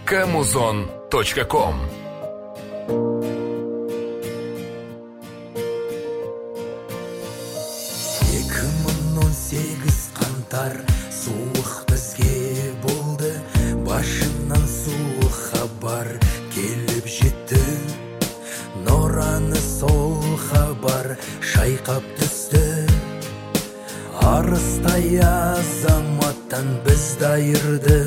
kmuzon.com. Қаңтар суық бізге болды, башынан суық хабар келіп жетті. Нұраны сол хабар шайқап түсті. Арыстай азаматтан бізді айырды.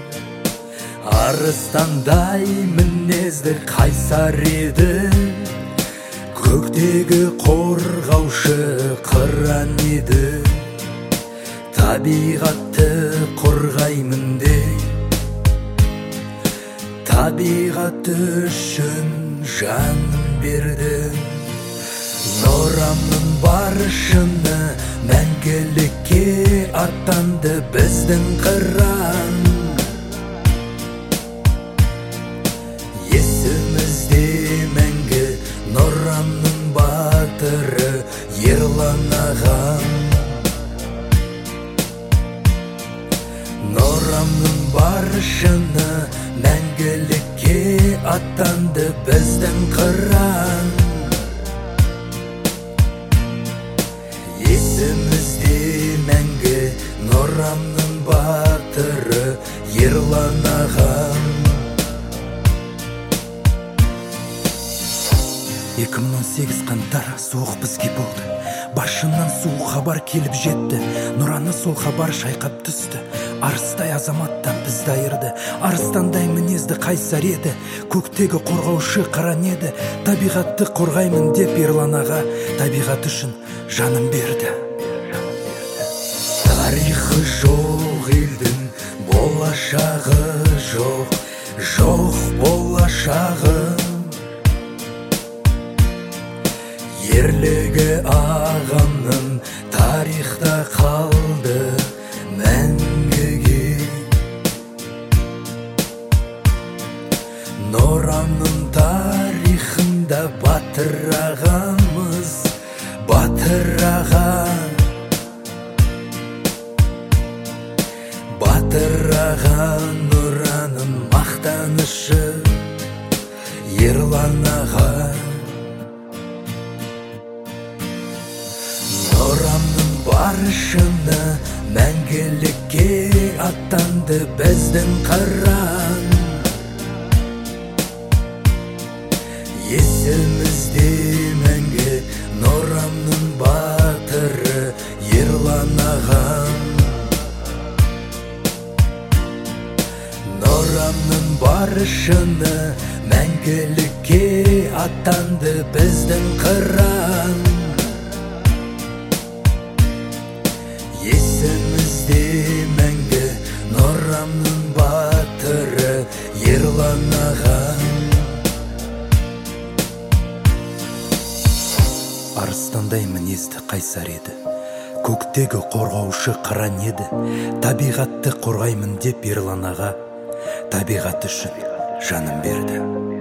Арыстандай мінезді қайсар еді, көктегі қорғаушы қыран еді. Табиғатты қорғаймын деп, табиғат үшін жанын бердім. Нұрамның баршыны мәңгілікке аттанды біздің қыран. Есімізде мәңгі Нұрамның батыры Ерлан ағам. Нұрамның баршыны мәңгілікке аттанды біздің қыран. Есімізде мәңгі Нұрамның батыры Ерлан ағам. 2018 қаңтар суық бізге болды, башынан суық хабар келіп жетті. Нұраны сол хабар шайқап түсті. Арыстай азаматтан бізді айырды. Арыстандай мінезді қайсар еді, көктегі қорғаушы қыран еді. Табиғатты қорғаймын деп Ерлан аға табиғат үшін жанын берді. Тарихы жоқ елдің болашағы жоқ, жоқ болашағы. Ерлігі ағамның тарихта қалды мәңгіге. Нұрамның тарихында батыр ағамыз, батыр аға. Батыр аға Нұраның мақтанышы Ерлан аға. Нұрамның баршыны мәңгілікке аттанды біздің қыран. Есімізде мәңгі Нұрамның батыры Ерлан ағам. Нұрамның баршыны мәңгілікке аттанды біздің қыран. Есімізде мәңгі Нұрамның батыры Ерлан ағам. Арыстандай мінезді қайсар еді, көктегі қорғаушы қыран еді. Табиғатты қорғаймын деп Ерлан аға табиғат үшін жанын берді.